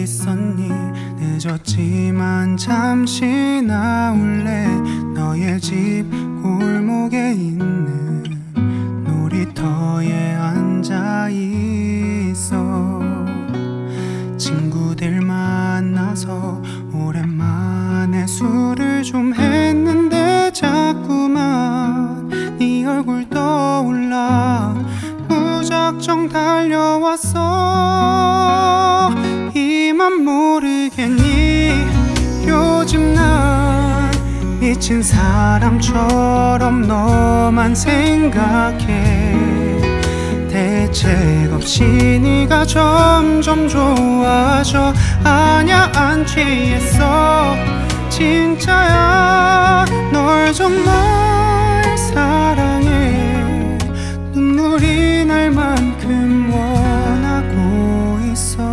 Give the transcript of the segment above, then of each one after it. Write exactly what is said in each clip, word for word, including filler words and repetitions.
있었니? 늦었지만 잠시 나올래. 너의 집 골목에 있는 놀이터에 앉아 있어. 친구들 만나서 오랜만에 술을 좀 했는데 자꾸만 네 얼굴 떠올라 무작정 달려왔어. 이만 모르겠니? 요즘 난 미친 사람처럼 너만 생각해. 대책 없이 네가 점점 좋아져. 아냐 안 취했어 진짜야. 널 정말 사랑해. 눈물이 날 만큼 원하고 있어.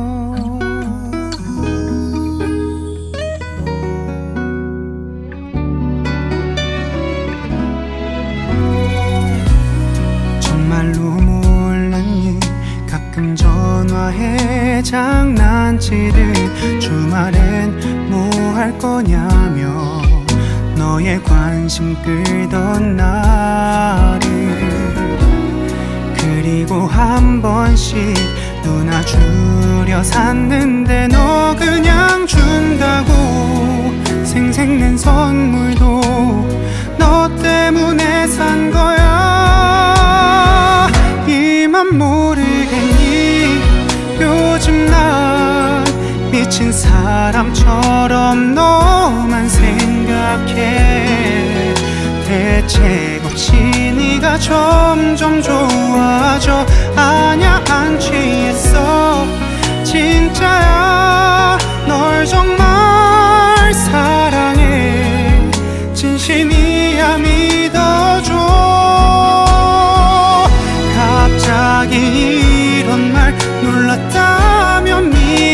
정말로 몰랐니? 가끔 전화해 장난치듯 주말엔 뭐 할 거냐며 너의 관심 끌던 날을. 그리고 한 번씩 누나 주려 샀는데 너 그냥 준다고. 생색낸 선물도 너 때문에 산 거야. 이만 모르겠니? 요즘 난 미친 사람처럼 너만 생각해. 대책 없이 네가 점점 좋아져. 아냐 안 취했어 진짜야. 널 정말 사랑해. 진심이야 믿어줘. 갑자기 이런 말 놀랐다면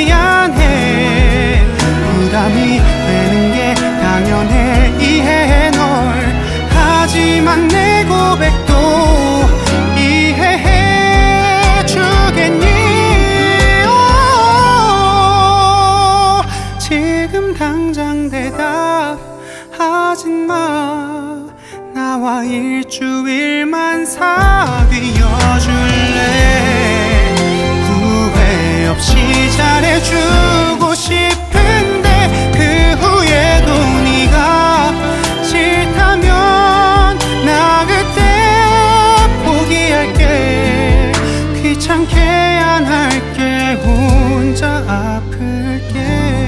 미안해. 부담이 되는 게 당연해 이해해 널. 하지만 내 고백도 이해해 주겠니? 오, 지금 당장 대답하진 마. 나와 일주일만 사귀어줄래? 후회 없이 잘해주고 싶은데 그 후에도 네가 싫다면 나 그때 포기할게. 귀찮게 안 할게. 혼자 아플게.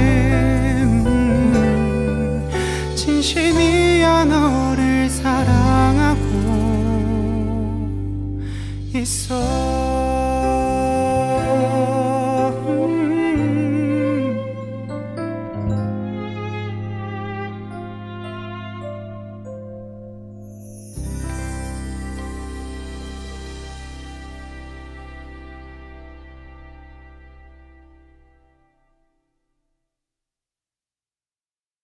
음, 진심이야 너를 사랑하고 있어.